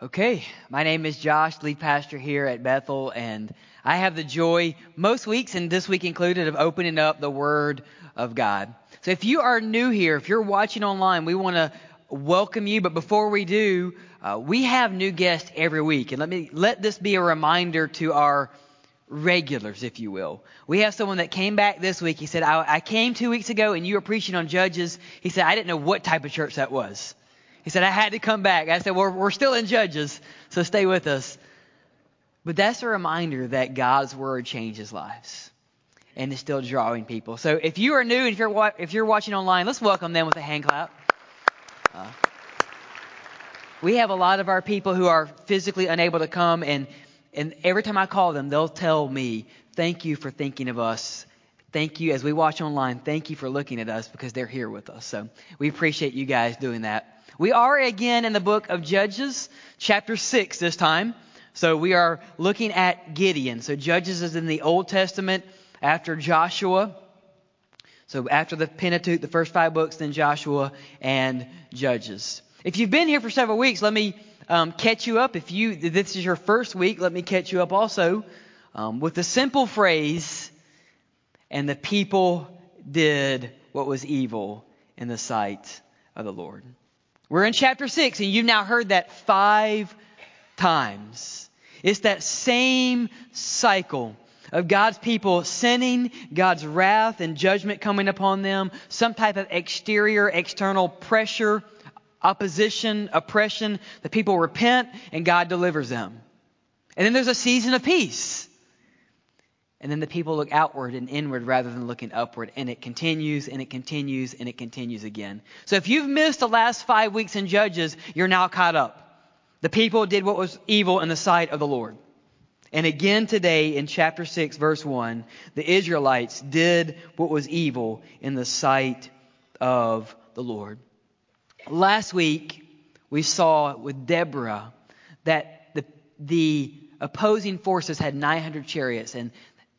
Okay, my name is Josh, lead pastor here at Bethel, and I have the joy most weeks, and this week included, of opening up the Word of God. So if you are new here, if you're watching online, we want to welcome you. But before we do, we have new guests every week, and let this be a reminder to our regulars, if you will. We have someone that came back this week. He said, I came 2 weeks ago, and you were preaching on Judges. He said, I didn't know what type of church that was. He said, I had to come back. I said, we're still in Judges, so stay with us. But that's a reminder that God's Word changes lives and is still drawing people. So if you are new and if you're watching online, let's welcome them with a hand clap. We have a lot of our people who are physically unable to come, and every time I call them, they'll tell me, thank you for thinking of us. Thank you, as we watch online, thank you for looking at us, because they're here with us. So we appreciate you guys doing that. We are again in the book of Judges, chapter 6 this time. So we are looking at Gideon. So Judges is in the Old Testament after Joshua. So after the Pentateuch, the first 5 books, then Joshua and Judges. If you've been here for several weeks, let me catch you up. If this is your first week, let me catch you up also with the simple phrase, and the people did what was evil in the sight of the Lord. We're in chapter 6, and you've now heard that 5 times. It's that same cycle of God's people sinning, God's wrath and judgment coming upon them, some type of external pressure, opposition, oppression. The people repent, and God delivers them. And then there's a season of peace. And then the people look outward and inward rather than looking upward. And it continues, and it continues, and it continues again. So if you've missed the last 5 weeks in Judges, you're now caught up. The people did what was evil in the sight of the Lord. And again today in chapter 6, verse 1, the Israelites did what was evil in the sight of the Lord. Last week, we saw with Deborah that the opposing forces had 900 chariots, and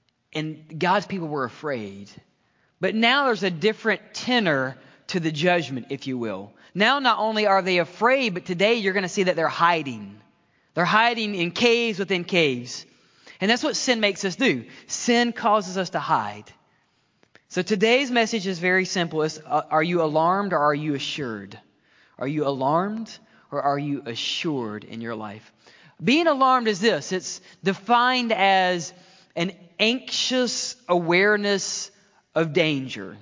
God's people were afraid. But now there's a different tenor to the judgment, if you will. Now not only are they afraid, but today you're going to see that they're hiding. They're hiding in caves within caves. And that's what sin makes us do. Sin causes us to hide. So today's message is very simple. It's, are you alarmed or are you assured? Are you alarmed or are you assured in your life? Being alarmed is this. It's defined as an anxious awareness of danger.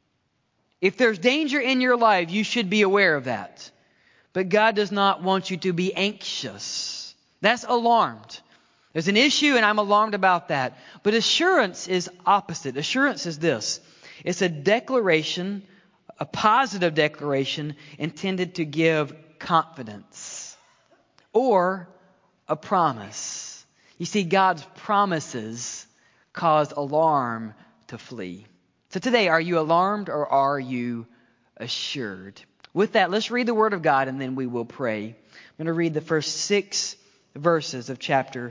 If there's danger in your life, you should be aware of that. But God does not want you to be anxious. That's alarmed. There's an issue, and I'm alarmed about that. But assurance is opposite. Assurance is this. It's a declaration, a positive declaration intended to give confidence or a promise. You see, God's promises cause alarm to flee. So today, are you alarmed or are you assured? With that, let's read the Word of God, and then we will pray. I'm going to read the first 6 verses of chapter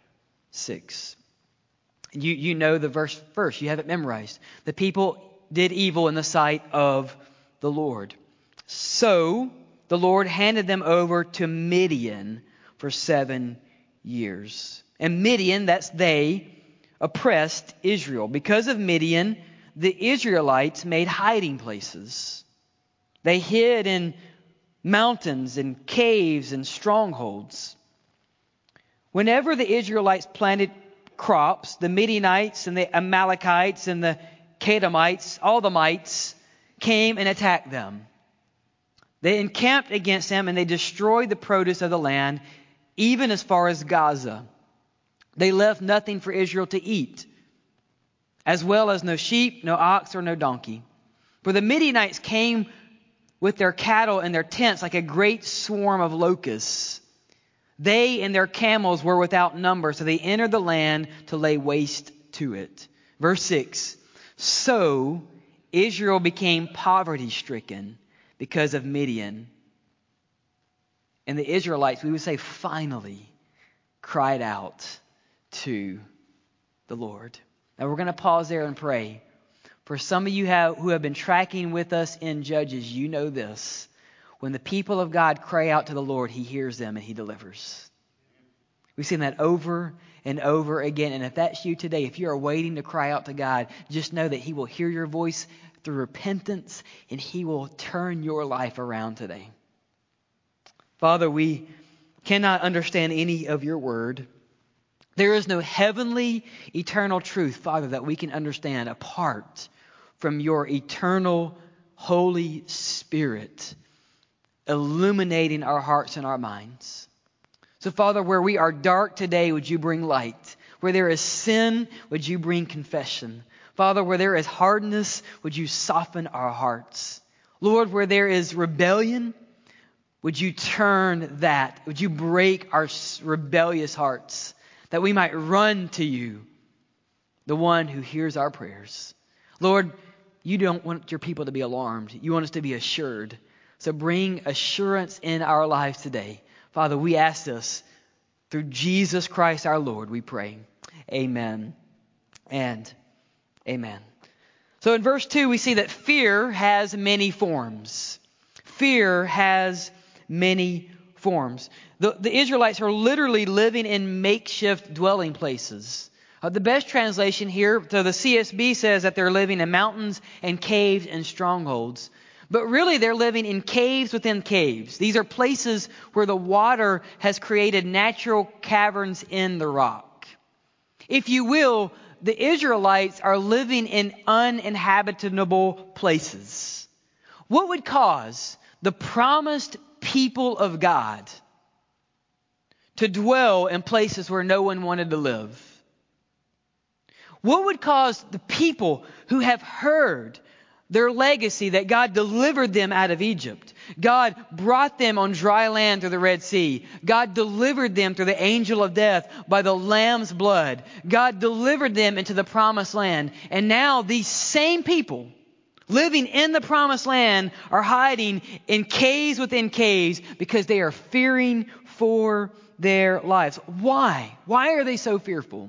6. You know the verse first. You have it memorized. The people did evil in the sight of the Lord. So the Lord handed them over to Midian for 7 years. And Midian, that's they, oppressed Israel. Because of Midian, the Israelites made hiding places. They hid in mountains and caves and strongholds. Whenever the Israelites planted crops, the Midianites and the Amalekites and the Kedemites, all the mites, came and attacked them. They encamped against them, and they destroyed the produce of the land, even as far as Gaza. They left nothing for Israel to eat, as well as no sheep, no ox, or no donkey. For the Midianites came with their cattle and their tents like a great swarm of locusts. They and their camels were without number, so they entered the land to lay waste to it. Verse 6, so Israel became poverty-stricken because of Midian. And the Israelites, we would say, finally cried out to the Lord. Now we're going to pause there and pray. For some of you who have been tracking with us in Judges, you know this. when the people of God cry out to the Lord, He hears them and He delivers. We've seen that over and over again. And if that's you today, if you are waiting to cry out to God, just know that He will hear your voice through repentance and He will turn your life around today. Father, we cannot understand any of your word. There is no heavenly, eternal truth, Father, that we can understand apart from your eternal Holy Spirit illuminating our hearts and our minds. So, Father, where we are dark today, would you bring light? Where there is sin, would you bring confession? Father, where there is hardness, would you soften our hearts? Lord, where there is rebellion, would you turn that? Would you break our rebellious hearts that we might run to you, the one who hears our prayers? Lord, you don't want your people to be alarmed. You want us to be assured. So bring assurance in our lives today. Father, we ask this through Jesus Christ our Lord, we pray. Amen and amen. So in verse 2, we see that fear has many forms. Fear has many forms. The Israelites are literally living in makeshift dwelling places. The best translation here, so the CSB says that they're living in mountains and caves and strongholds. But really, they're living in caves within caves. These are places where the water has created natural caverns in the rock. If you will, the Israelites are living in uninhabitable places. What would cause the promised people of God to dwell in places where no one wanted to live? What would cause the people who have heard their legacy that God delivered them out of Egypt? God brought them on dry land through the Red Sea. God delivered them through the angel of death by the Lamb's blood. God delivered them into the promised land. And now these same people living in the promised land are hiding in caves within caves because they are fearing for their lives. Why? Why are they so fearful?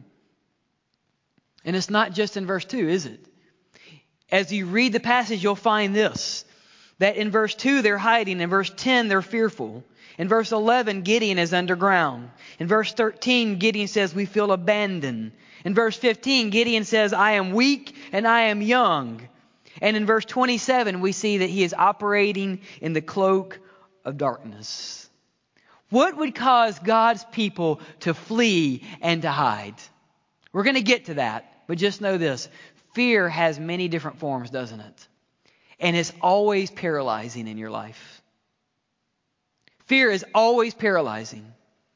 And it's not just in verse 2, is it? As you read the passage, you'll find this, that in verse 2 they're hiding. In verse 10 they're fearful. In verse 11 Gideon is underground. In verse 13 Gideon says we feel abandoned. In verse 15 Gideon says I am weak and I am young. And in verse 27 we see that he is operating in the cloak of darkness. What would cause God's people to flee and to hide? We're going to get to that, but just know this. Fear has many different forms, doesn't it? And it's always paralyzing in your life. Fear is always paralyzing.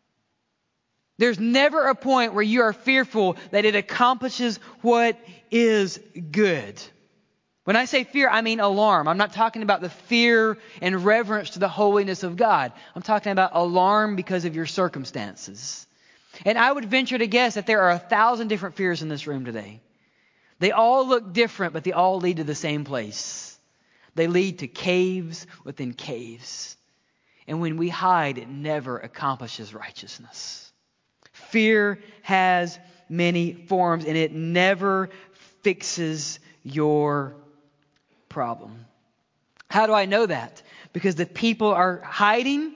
There's never a point where you are fearful that it accomplishes what is good. When I say fear, I mean alarm. I'm not talking about the fear and reverence to the holiness of God. I'm talking about alarm because of your circumstances. And I would venture to guess that there are 1,000 different fears in this room today. They all look different, but they all lead to the same place. They lead to caves within caves. And when we hide, it never accomplishes righteousness. Fear has many forms, and it never fixes your problem. How do I know that? Because the people are hiding,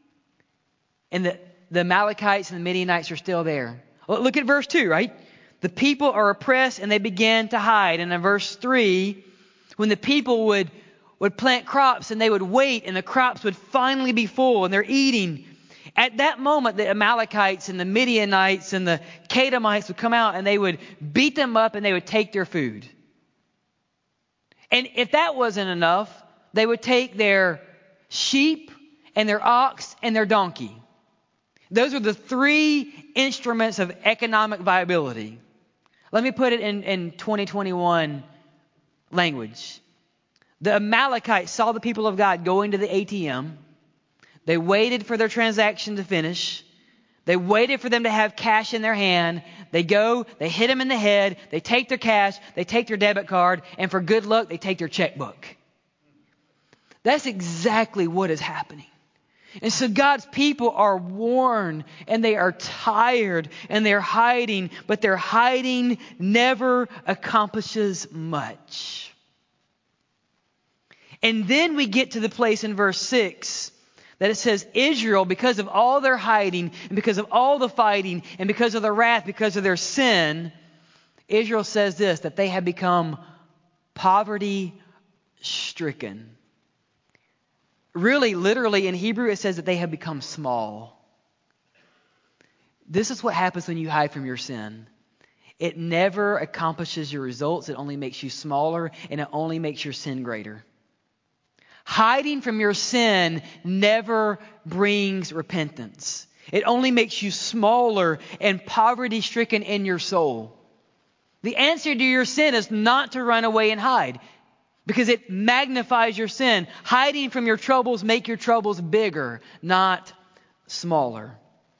and the Amalekites and the Midianites are still there. Look at verse 2, right? The people are oppressed and they began to hide. And in verse 3, when the people would plant crops and they would wait and the crops would finally be full and they're eating, at that moment the Amalekites and the Midianites and the Kadamites would come out and they would beat them up and they would take their food. And if that wasn't enough, they would take their sheep and their ox and their donkey. Those are the 3 instruments of economic viability. Let me put it in 2021 language. The Amalekites saw the people of God going to the ATM. They waited for their transaction to finish. They waited for them to have cash in their hand. They go, they hit them in the head, they take their cash, they take their debit card, and for good luck, they take their checkbook. That's exactly what is happening. And so God's people are worn and they are tired and they're hiding, but their hiding never accomplishes much. And then we get to the place in verse 6 that it says Israel, because of all their hiding and because of all the fighting and because of the wrath, because of their sin, Israel says this, that they have become poverty stricken. Really, literally in Hebrew, it says that they have become small. This is what happens when you hide from your sin. It never accomplishes your results. It only makes you smaller, and it only makes your sin greater. Hiding from your sin never brings repentance. It only makes you smaller and poverty-stricken in your soul. The answer to your sin is not to run away and hide, because it magnifies your sin. Hiding from your troubles make your troubles bigger, not smaller.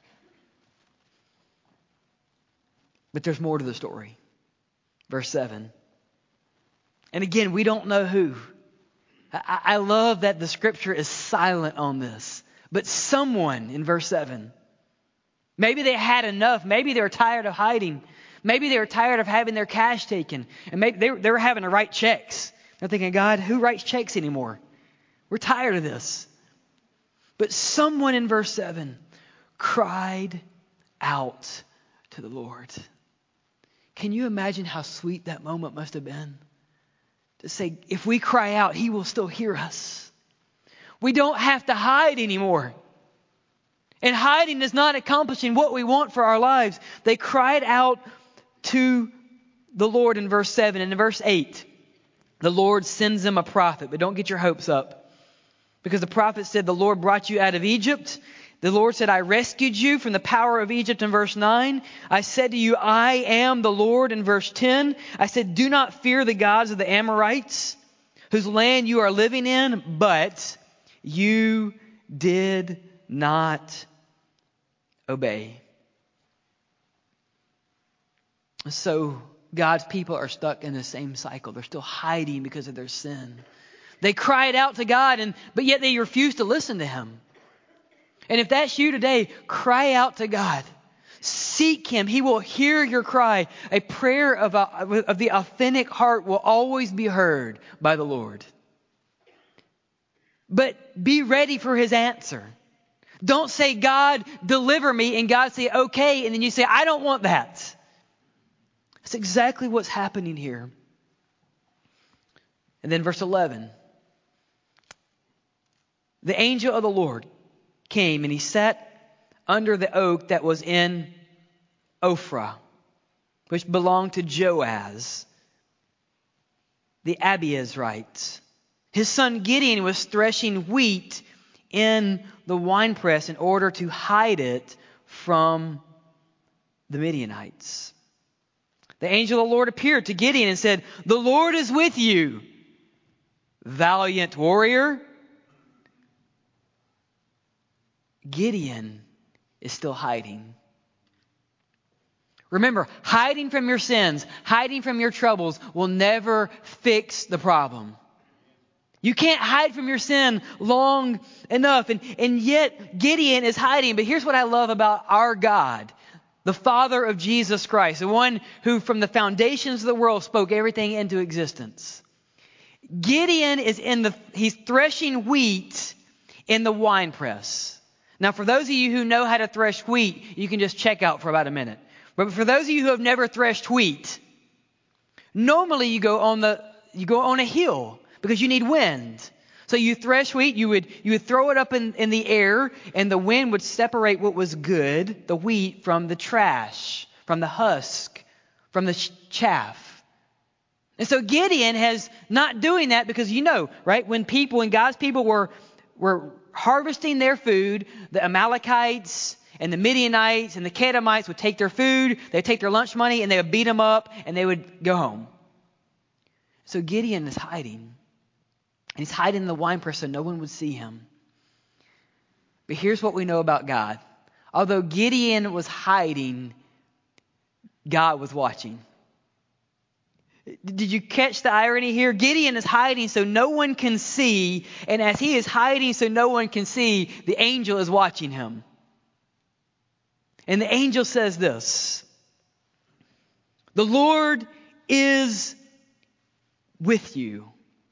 But there's more to the story. Verse 7. And again, we don't know who. I love that the scripture is silent on this. But someone in verse 7. Maybe they had enough. Maybe they were tired of hiding. Maybe they were tired of having their cash taken. And maybe they were having to write checks. They're thinking, God, who writes checks anymore? We're tired of this. But someone in verse 7 cried out to the Lord. Can you imagine how sweet that moment must have been? To say, if we cry out, He will still hear us. We don't have to hide anymore. And hiding is not accomplishing what we want for our lives. They cried out to the Lord in verse 7. And in verse 8, the Lord sends them a prophet. But don't get your hopes up. Because the prophet said, the Lord brought you out of Egypt. The Lord said, I rescued you from the power of Egypt in verse 9. I said to you, I am the Lord in verse 10. I said, do not fear the gods of the Amorites, whose land you are living in, but you did not obey. So God's people are stuck in the same cycle. They're still hiding because of their sin. They cried out to God, but yet they refuse to listen to Him. And if that's you today, cry out to God. Seek Him. He will hear your cry. A prayer of the authentic heart will always be heard by the Lord. But be ready for His answer. Don't say, God, deliver me, and God say, okay, and then you say, I don't want that. That's exactly what's happening here. And then verse 11. The angel of the Lord came and he sat under the oak that was in Ophrah, which belonged to Joaz, the Abiezrite. His son Gideon was threshing wheat in the winepress in order to hide it from the Midianites. The angel of the Lord appeared to Gideon and said, the Lord is with you, valiant warrior. Gideon is still hiding. Remember, hiding from your sins, hiding from your troubles will never fix the problem. You can't hide from your sin long enough. And yet Gideon is hiding. But here's what I love about our God, the Father of Jesus Christ, the one who from the foundations of the world spoke everything into existence. Gideon is he's threshing wheat in the winepress. Now, for those of you who know how to thresh wheat, you can just check out for about a minute. But for those of you who have never threshed wheat, normally you go on a hill because you need wind. So you thresh wheat, you would throw it up in the air, and the wind would separate what was good, the wheat, from the trash, from the husk, from the chaff. And so Gideon has not doing that because right? When God's people were harvesting their food, the Amalekites and the Midianites and the Kedemites would take their food, they'd take their lunch money, and they would beat them up, and they would go home. So Gideon is hiding. And he's hiding in the winepress so no one would see him. But here's what we know about God. Although Gideon was hiding, God was watching. Did you catch the irony here? Gideon is hiding so no one can see. And as he is hiding so no one can see, the angel is watching him. And the angel says this: the Lord is with you,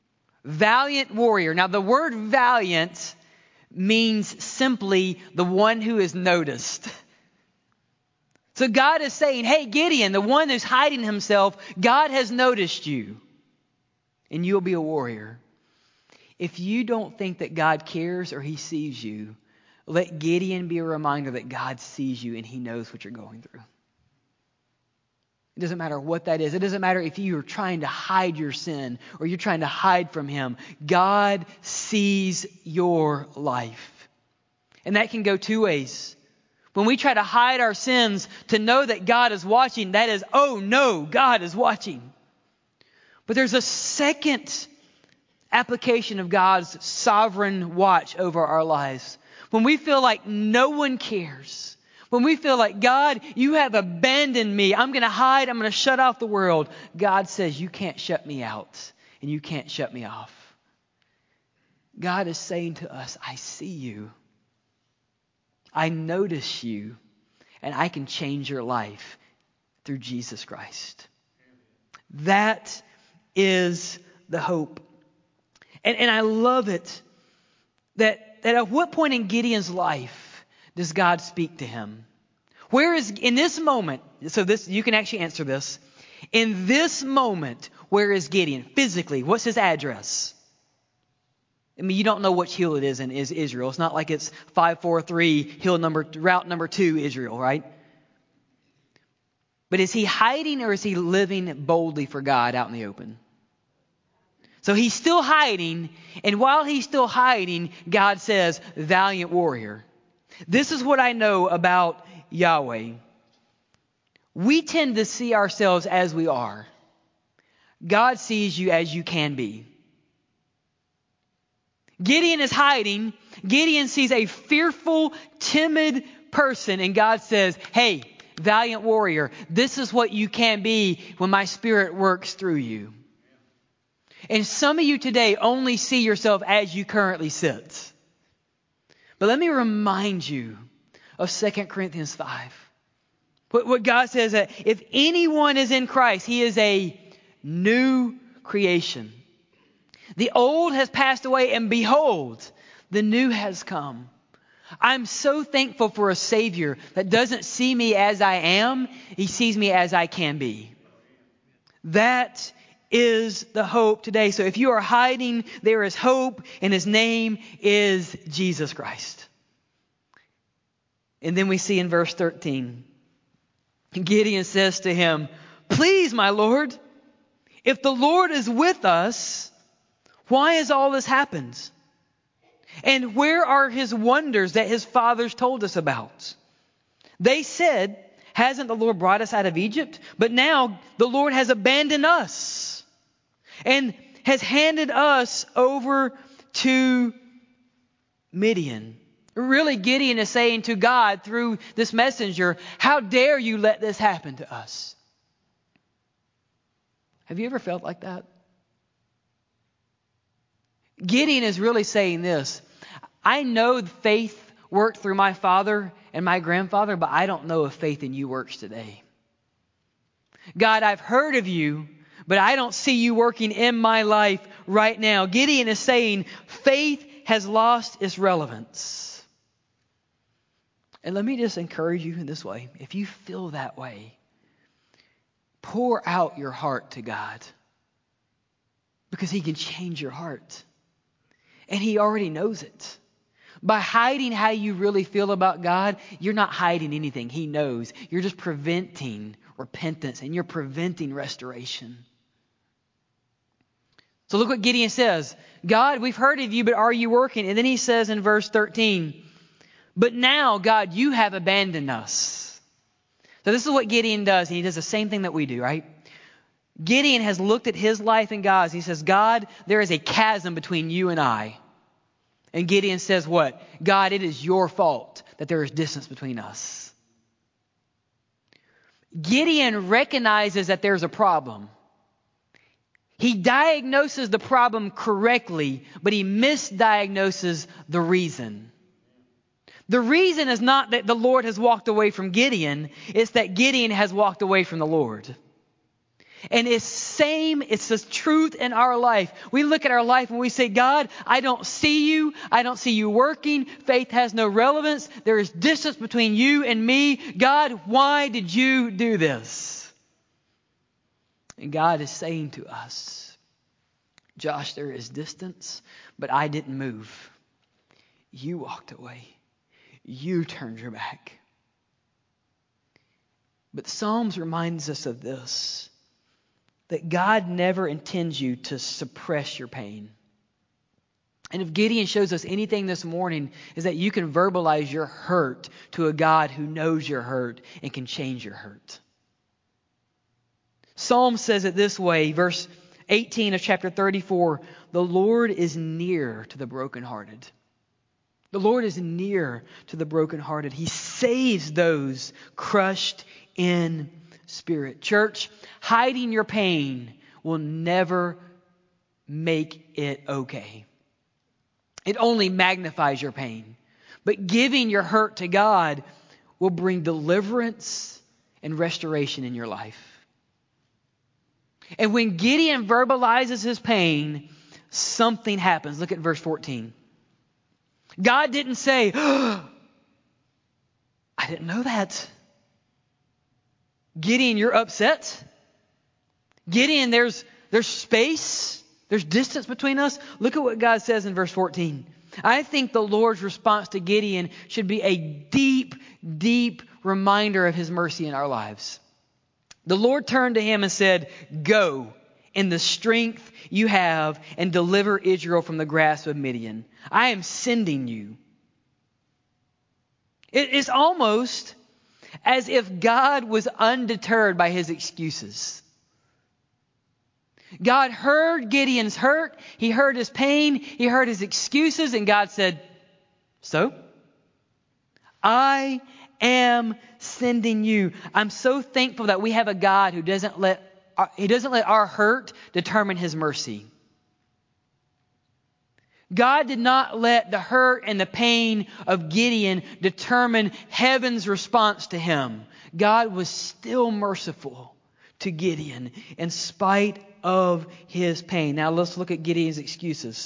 Valiant warrior. Now the word valiant means simply the one who is noticed. So God is saying, hey, Gideon, the one who's hiding himself, God has noticed you. And you'll be a warrior. If you don't think that God cares or he sees you, let Gideon be a reminder that God sees you and he knows what you're going through. It doesn't matter what that is. It doesn't matter if you're trying to hide your sin or you're trying to hide from him. God sees your life. And that can go two ways. When we try to hide our sins, to know that God is watching, that is, oh no, God is watching. But there's a second application of God's sovereign watch over our lives. When we feel like no one cares, when we feel like, God, you have abandoned me, I'm going to hide, I'm going to shut off the world. God says, you can't shut me out and you can't shut me off. God is saying to us, I see you. I notice you, and I can change your life through Jesus Christ. That is the hope. And I love it that at what point in Gideon's life does God speak to him? Where is, in this moment, so this, you can actually answer this. In this moment, where is Gideon? Physically, what's his address? I mean, you don't know which hill it is in Israel. It's not like it's 543 route number 2 Israel, right? But is he hiding or is he living boldly for God out in the open? So he's still hiding, and while he's still hiding, God says, valiant warrior. This is what I know about Yahweh. We tend to see ourselves as we are. God sees you as you can be. Gideon is hiding. Gideon sees a fearful, timid person, and God says, hey, valiant warrior, this is what you can be when my Spirit works through you. And some of you today only see yourself as you currently sit. But let me remind you of 2 Corinthians 5. What God says, that if anyone is in Christ, he is a new creation. The old has passed away, and behold, the new has come. I'm so thankful for a Savior that doesn't see me as I am. He sees me as I can be. That is the hope today. So if you are hiding, there is hope, and his name is Jesus Christ. And then we see in verse 13, Gideon says to him, please, my Lord, if the Lord is with us, why has all this happened? And where are his wonders that his fathers told us about? They said, hasn't the Lord brought us out of Egypt? But now the Lord has abandoned us and has handed us over to Midian. Really, Gideon is saying to God through this messenger, how dare you let this happen to us? Have you ever felt like that? Gideon is really saying this. I know faith worked through my father and my grandfather, but I don't know if faith in you works today. God, I've heard of you, but I don't see you working in my life right now. Gideon is saying faith has lost its relevance. And let me just encourage you in this way. If you feel that way, pour out your heart to God, because he can change your heart. And he already knows it. By hiding how you really feel about God, you're not hiding anything. He knows. You're just preventing repentance, and you're preventing restoration. So look what Gideon says. God, we've heard of you, but are you working? And then he says in verse 13, but now, God, you have abandoned us. So this is what Gideon does. And he does the same thing that we do, right? Gideon has looked at his life and God's. He says, God, there is a chasm between you and I. And Gideon says what? God, it is your fault that there is distance between us. Gideon recognizes that there's a problem. He diagnoses the problem correctly, but he misdiagnoses the reason. The reason is not that the Lord has walked away from Gideon. It's that Gideon has walked away from the Lord. And it's the truth in our life. We look at our life and we say, God, I don't see you. I don't see you working. Faith has no relevance. There is distance between you and me. God, why did you do this? And God is saying to us, Josh, there is distance, but I didn't move. You walked away. You turned your back. But Psalms reminds us of this, that God never intends you to suppress your pain. And if Gideon shows us anything this morning, is that you can verbalize your hurt to a God who knows your hurt and can change your hurt. Psalm says it this way, verse 18 of chapter 34, the Lord is near to the brokenhearted. The Lord is near to the brokenhearted. He saves those crushed in spirit. Church, hiding your pain will never make it okay. It only magnifies your pain. But giving your hurt to God will bring deliverance and restoration in your life. And when Gideon verbalizes his pain, something happens. Look at verse 14. God didn't say, oh, I didn't know that. Gideon, you're upset. Gideon, there's space. There's distance between us. Look at what God says in verse 14. I think the Lord's response to Gideon should be a deep, deep reminder of his mercy in our lives. The Lord turned to him and said, go in the strength you have and deliver Israel from the grasp of Midian. I am sending you. It's almost as if God was undeterred by his excuses. God heard Gideon's hurt. He heard his pain. He heard his excuses. And God said, so? I am sending you. I'm so thankful that we have a God who doesn't let our hurt determine his mercy. God did not let the hurt and the pain of Gideon determine heaven's response to him. God was still merciful to Gideon in spite of his pain. Now let's look at Gideon's excuses.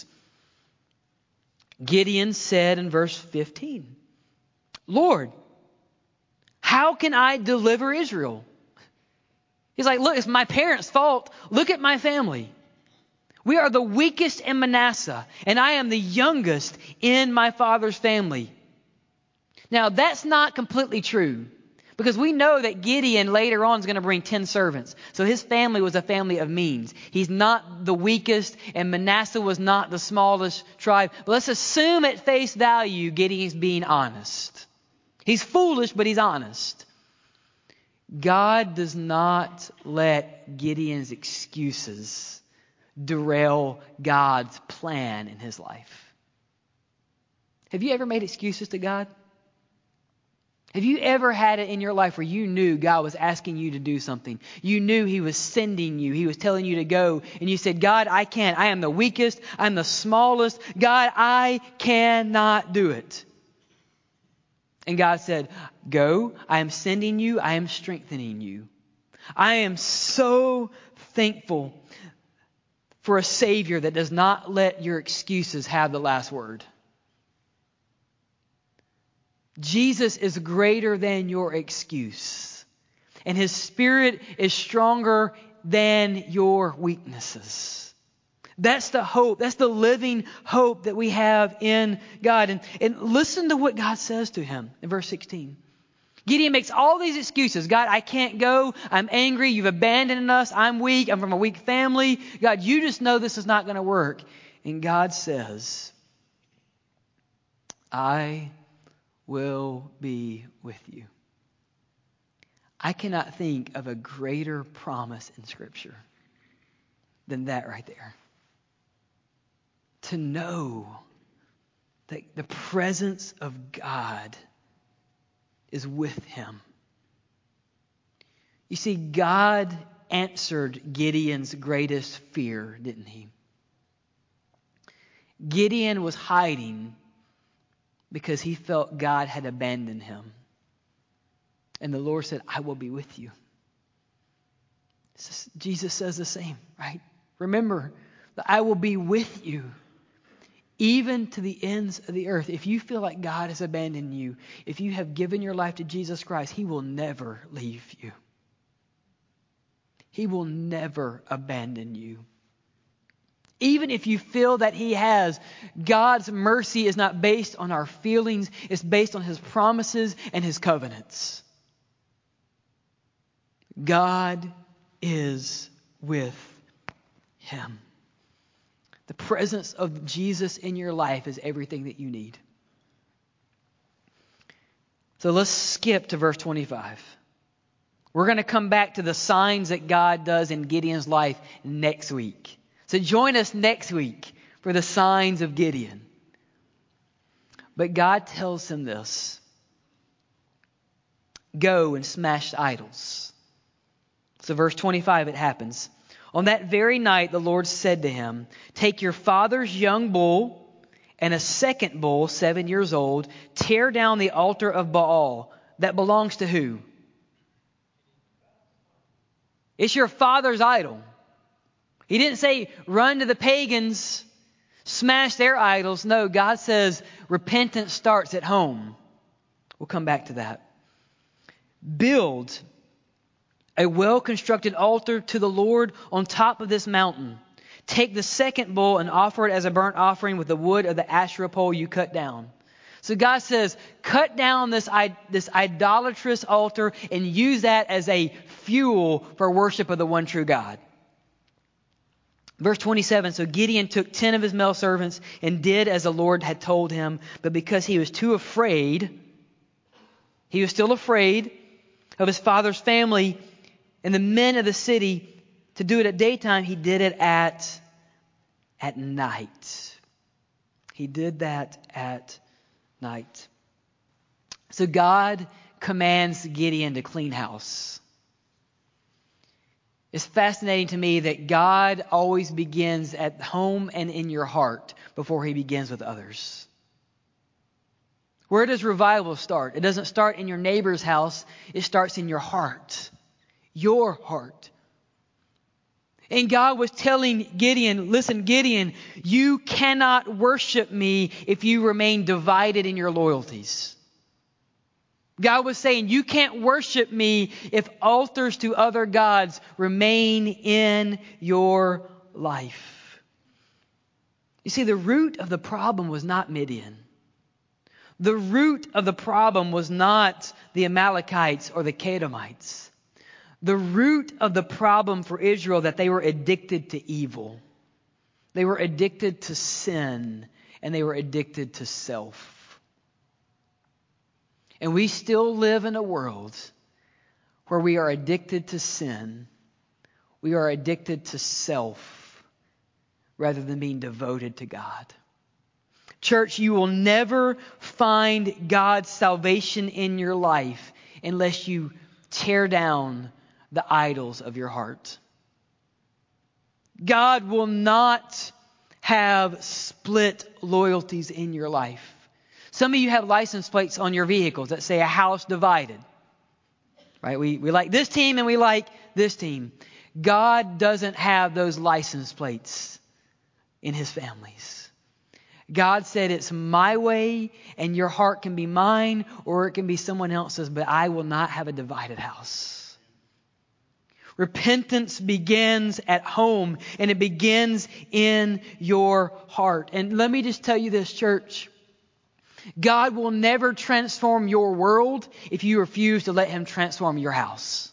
Gideon said in verse 15, Lord, how can I deliver Israel? He's like, look, it's my parents' fault. Look at my family. We are the weakest in Manasseh, and I am the youngest in my father's family. Now, that's not completely true, because we know that Gideon later on is going to bring 10 servants. So his family was a family of means. He's not the weakest, and Manasseh was not the smallest tribe. But let's assume at face value Gideon's being honest. He's foolish, but he's honest. God does not let Gideon's excuses derail God's plan in his life. Have you ever made excuses to God? Have you ever had it in your life where you knew God was asking you to do something? You knew he was sending you. He was telling you to go. And you said, God, I can't. I am the weakest. I'm the smallest. God, I cannot do it. And God said, go. I am sending you. I am strengthening you. I am so thankful for a Savior that does not let your excuses have the last word. Jesus is greater than your excuse. And his Spirit is stronger than your weaknesses. That's the hope. That's the living hope that we have in God. And listen to what God says to him in verse 16. Gideon makes all these excuses. God, I can't go. I'm angry. You've abandoned us. I'm weak. I'm from a weak family. God, you just know this is not going to work. And God says, I will be with you. I cannot think of a greater promise in Scripture than that right there. To know that the presence of God is with him. You see, God answered Gideon's greatest fear, didn't he? Gideon was hiding because he felt God had abandoned him. And the Lord said, I will be with you. Jesus says the same, right? Remember that I will be with you even to the ends of the earth. If you feel like God has abandoned you, if you have given your life to Jesus Christ, He will never leave you. He will never abandon you. Even if you feel that He has, God's mercy is not based on our feelings. It's based on His promises and His covenants. God is with him. The presence of Jesus in your life is everything that you need. So let's skip to verse 25. We're going to come back to the signs that God does in Gideon's life next week. So join us next week for the signs of Gideon. But God tells him this: go and smash idols. So verse 25, it happens. On that very night, the Lord said to him, take your father's young bull and a second bull, 7 years old, tear down the altar of Baal. That belongs to who? It's your father's idol. He didn't say run to the pagans, smash their idols. No, God says repentance starts at home. We'll come back to that. Build a well-constructed altar to the Lord on top of this mountain. Take the second bull and offer it as a burnt offering with the wood of the Asherah pole you cut down. So God says, cut down this idolatrous altar and use that as a fuel for worship of the one true God. Verse 27, so Gideon took 10 of his male servants and did as the Lord had told him, but because he was too afraid, he was still afraid of his father's family and the men of the city to do it at daytime, he did it at night. He did that at night. So God commands Gideon to clean house. It's fascinating to me that God always begins at home and in your heart before He begins with others. Where does revival start? It doesn't start in your neighbor's house. It starts in your heart. Your heart. And God was telling Gideon, listen, Gideon, you cannot worship me if you remain divided in your loyalties. God was saying, you can't worship me if altars to other gods remain in your life. You see, the root of the problem was not Midian. The root of the problem was not the Amalekites or the Canaanites. The root of the problem for Israel that they were addicted to evil. They were addicted to sin, and they were addicted to self. And we still live in a world where we are addicted to sin. We are addicted to self rather than being devoted to God. Church, you will never find God's salvation in your life unless you tear down the idols of your heart. God will not have split loyalties in your life. Some of you have license plates on your vehicles that say a house divided. Right? We like this team and we like this team. God doesn't have those license plates in His families. God said it's my way and your heart can be mine or it can be someone else's, but I will not have a divided house. Repentance begins at home and it begins in your heart. And let me just tell you this, church. God will never transform your world if you refuse to let Him transform your house.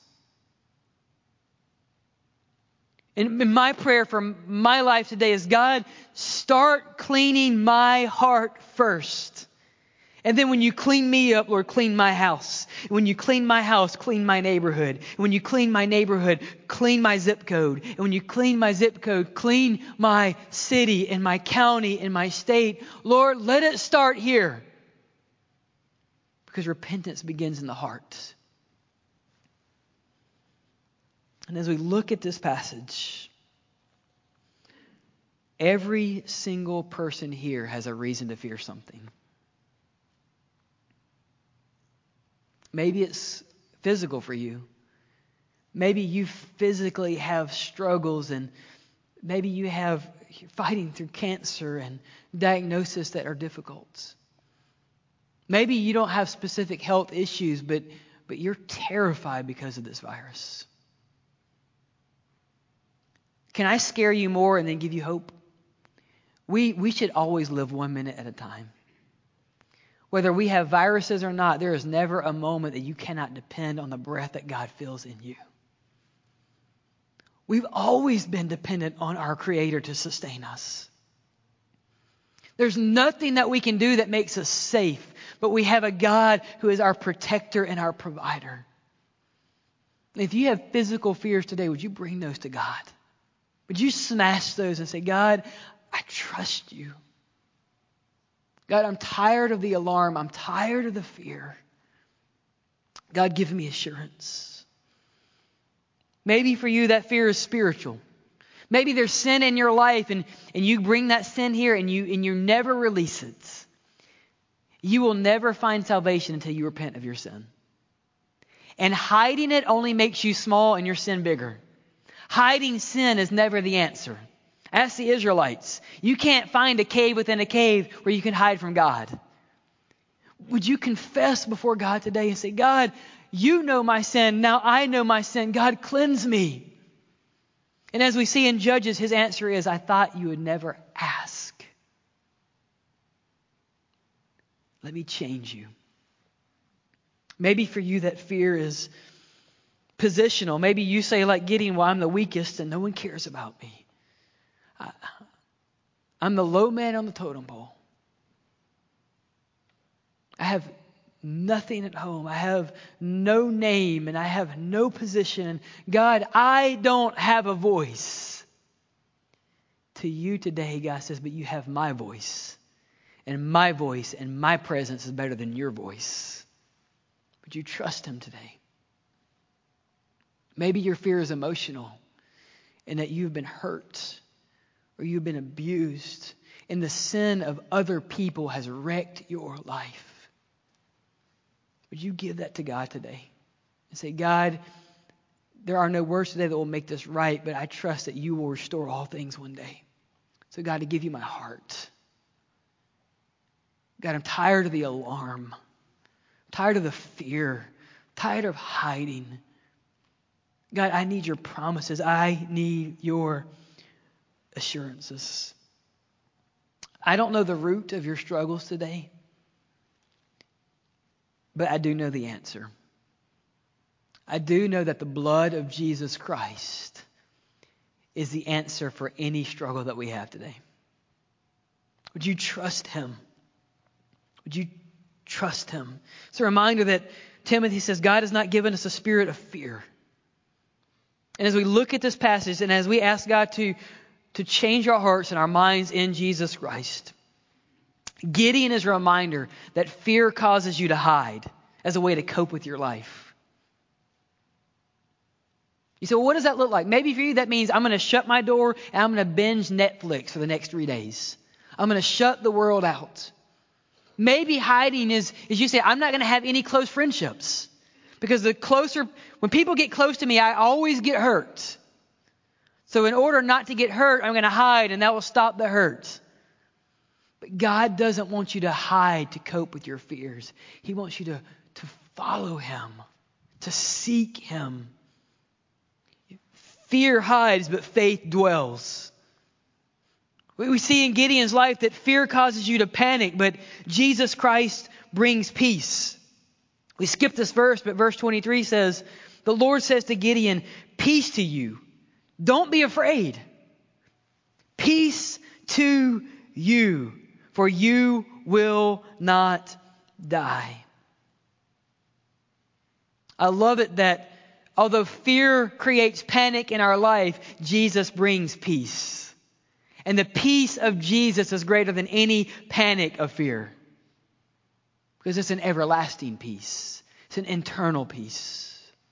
And my prayer for my life today is, God, start cleaning my heart first. And then when you clean me up, Lord, clean my house. And when you clean my house, clean my neighborhood. And when you clean my neighborhood, clean my zip code. And when you clean my zip code, clean my city and my county and my state. Lord, let it start here. Because repentance begins in the heart. And as we look at this passage, every single person here has a reason to fear something. Maybe it's physical for you. Maybe you physically have struggles, and maybe you're fighting through cancer and diagnoses that are difficult. Maybe you don't have specific health issues, but you're terrified because of this virus. Can I scare you more and then give you hope? We should always live 1 minute at a time. Whether we have viruses or not, there is never a moment that you cannot depend on the breath that God feels in you. We've always been dependent on our Creator to sustain us. There's nothing that we can do that makes us safe, but we have a God who is our protector and our provider. If you have physical fears today, would you bring those to God? Would you smash those and say, God, I trust you. God, I'm tired of the alarm. I'm tired of the fear. God, give me assurance. Maybe for you that fear is spiritual. Maybe there's sin in your life and you bring that sin here and you never release it. You will never find salvation until you repent of your sin. And hiding it only makes you small and your sin bigger. Hiding sin is never the answer. Ask the Israelites. You can't find a cave within a cave where you can hide from God. Would you confess before God today and say, God, you know my sin. Now I know my sin. God, cleanse me. And as we see in Judges, his answer is, I thought you would never ask. Let me change you. Maybe for you that fear is positional. Maybe you say like Gideon, well, I'm the weakest and no one cares about me. I'm the low man on the totem pole. I have nothing at home. I have no name and I have no position. God, I don't have a voice. To you today, God says, but you have my voice. And my presence is better than your voice. Would you trust him today? Maybe your fear is emotional and that you've been hurt or you've been abused and the sin of other people has wrecked your life. Would you give that to God today and say, God, there are no words today that will make this right, but I trust that you will restore all things one day. So God, to give you my heart. God, I'm tired of the alarm. I'm tired of the fear. I'm tired of hiding. God, I need your promises. I need your assurances. I don't know the root of your struggles today, but I do know the answer. I do know that the blood of Jesus Christ is the answer for any struggle that we have today. Would you trust him? Would you trust him? It's a reminder that Timothy says God has not given us a spirit of fear. And as we look at this passage and as we ask God to change our hearts and our minds in Jesus Christ, Gideon is a reminder that fear causes you to hide as a way to cope with your life. You say, well, what does that look like? Maybe for you that means I'm going to shut my door and I'm going to binge Netflix for the next 3 days. I'm going to shut the world out. Maybe hiding is you say, I'm not going to have any close friendships. Because when people get close to me, I always get hurt. So in order not to get hurt, I'm going to hide and that will stop the hurt. But God doesn't want you to hide to cope with your fears. He wants you to follow him, to seek him. Fear hides, but faith dwells. We see in Gideon's life that fear causes you to panic, but Jesus Christ brings peace. We skip this verse, but verse 23 says, the Lord says to Gideon, peace to you. Don't be afraid. Peace to you, for you will not die. I love it that although fear creates panic in our life, Jesus brings peace. And the peace of Jesus is greater than any panic of fear. Because it's an everlasting peace. It's an internal peace.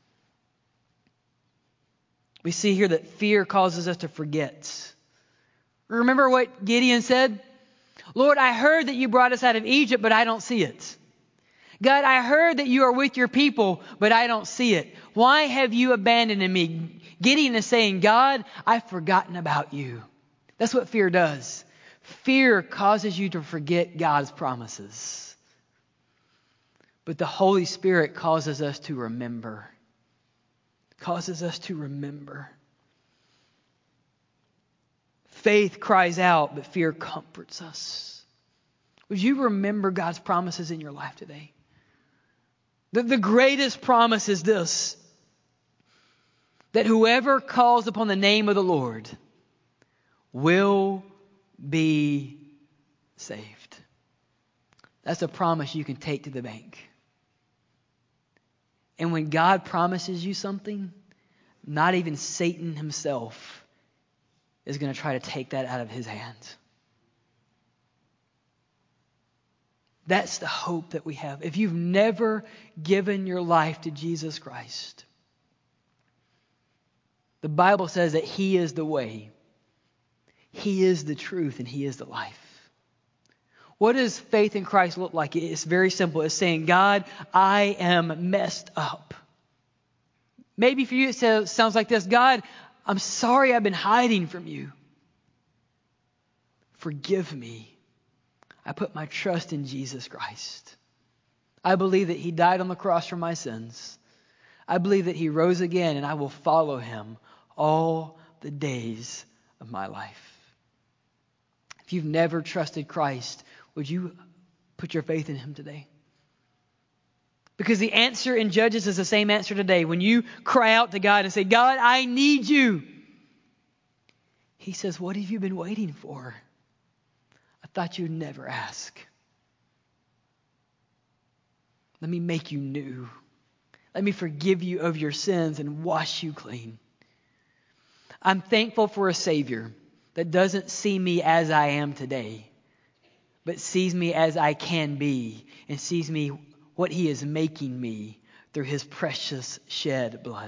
We see here that fear causes us to forget. Remember what Gideon said? Lord, I heard that you brought us out of Egypt, but I don't see it. God, I heard that you are with your people, but I don't see it. Why have you abandoned me? Gideon is saying, God, I've forgotten about you. That's what fear does. Fear causes you to forget God's promises. But the Holy Spirit causes us to remember. Causes us to remember. Faith cries out, but fear comforts us. Would you remember God's promises in your life today? The greatest promise is this: that whoever calls upon the name of the Lord will be saved. That's a promise you can take to the bank. And when God promises you something, not even Satan himself is going to try to take that out of his hands. That's the hope that we have. If you've never given your life to Jesus Christ, the Bible says that He is the way, He is the truth, and He is the life. What does faith in Christ look like? It's very simple. It's saying, God, I am messed up. Maybe for you it sounds like this: God, I'm sorry I've been hiding from you. Forgive me. I put my trust in Jesus Christ. I believe that He died on the cross for my sins. I believe that He rose again, and I will follow Him all the days of my life. If you've never trusted Christ, would you put your faith in Him today? Because the answer in Judges is the same answer today. When you cry out to God and say, God, I need you, He says, what have you been waiting for? I thought you'd never ask. Let me make you new. Let me forgive you of your sins and wash you clean. I'm thankful for a Savior that doesn't see me as I am today, but sees me as I can be and sees me what He is making me through His precious shed blood.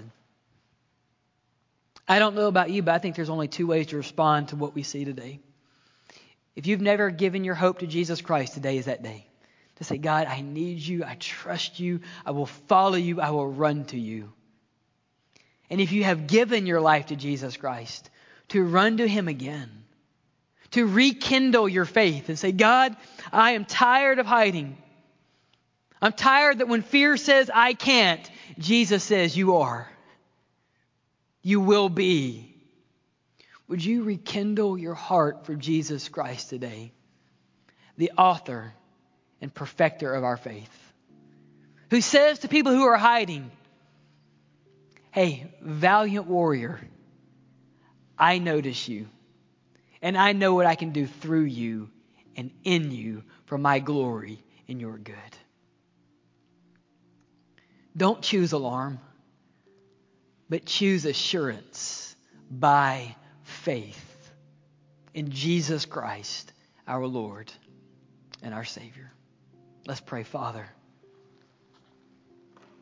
I don't know about you, but I think there's only two ways to respond to what we see today. If you've never given your hope to Jesus Christ, today is that day. To say, God, I need you. I trust you. I will follow you. I will run to you. And if you have given your life to Jesus Christ, to run to Him again. To rekindle your faith and say, God, I am tired of hiding. I'm tired that when fear says I can't, Jesus says you are. You will be. Would you rekindle your heart for Jesus Christ today, the author and perfecter of our faith, who says to people who are hiding, hey, valiant warrior, I notice you, and I know what I can do through you and in you for my glory and your good. Don't choose alarm, but choose assurance by faith in Jesus Christ, our Lord and our Savior. Let's pray. Father,